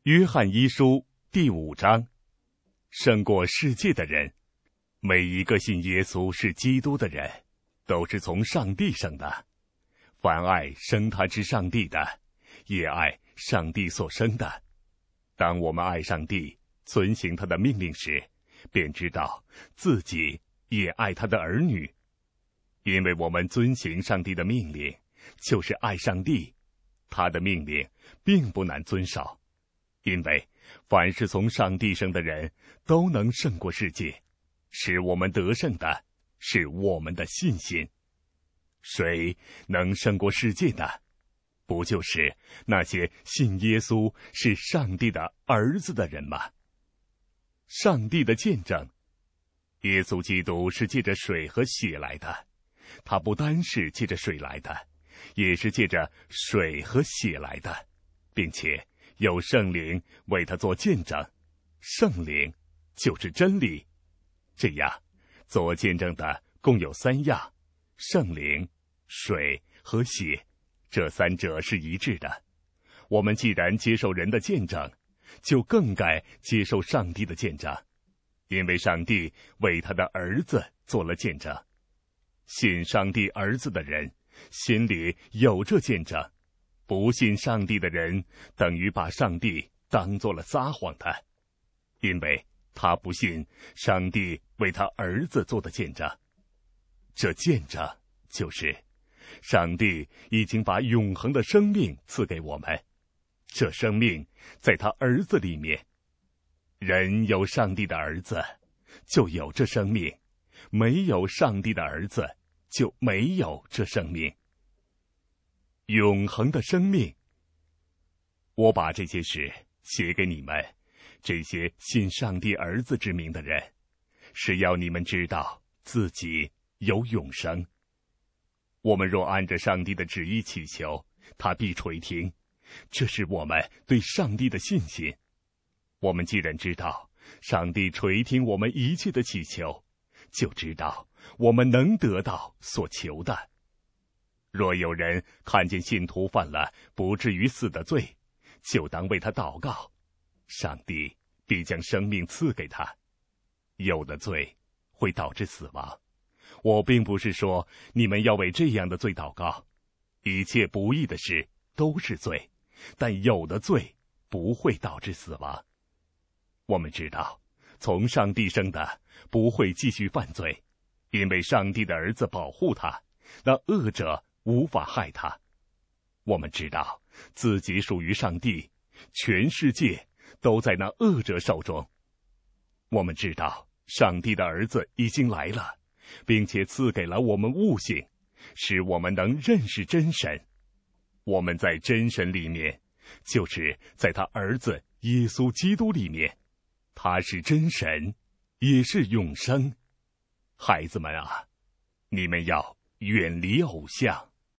约翰一书第5章，胜过世界的人，每一个信耶稣是基督的人，都是从上帝生的。凡爱生他之上帝的，也爱上帝所生的。当我们爱上帝，遵行他的命令时，便知道自己也爱他的儿女。因为我们遵行上帝的命令，就是爱上帝。他的命令并不难遵守。因为凡是从上帝生的人，都能胜过世界。使我们得胜的是我们的信心。谁能胜过世界呢？不就是那些信耶稣是上帝的儿子的人吗？上帝的见证，耶稣基督是借着水和血来的。他不单是借着水来的，也是借着水和血来的，并且有圣灵为他做见证。圣灵就是真理。这样做见证的共有3样：圣灵、水和血，这3者是一致的。我们既然接受人的见证，就更该接受上帝的见证，因为上帝为他的儿子做了见证。信上帝儿子的人心里有这见证，不信上帝的人等于把上帝当作了撒谎的，因为他不信上帝为他儿子做的见证。这见证就是上帝已经把永恒的生命赐给我们，这生命在他儿子里面。人有上帝的儿子，就有这生命；没有上帝的儿子，就没有这生命。永恒的生命。我把这些事写给你们，这些信上帝儿子之名的人，是要你们知道自己有永生。我们若按着上帝的旨意祈求，他必垂听。这是我们对上帝的信心。我们既然知道上帝垂听我们一切的祈求，就知道我们能得到所求的。若有人看见信徒犯了不至于死的罪，就当为他祷告，上帝必将生命赐给他。有的罪会导致死亡，我并不是说你们要为这样的罪祷告。一切不义的事都是罪，但有的罪不会导致死亡。我们知道从上帝生的不会继续犯罪，因为上帝的儿子保护他，那恶者无法害他。我们知道自己属于上帝，全世界都在那恶者手中。我们知道上帝的儿子已经来了，并且赐给了我们悟性，使我们能认识真神。我们在真神里面，就是在他儿子耶稣基督里面。他是真神，也是永生。孩子们啊，你们要远离偶像。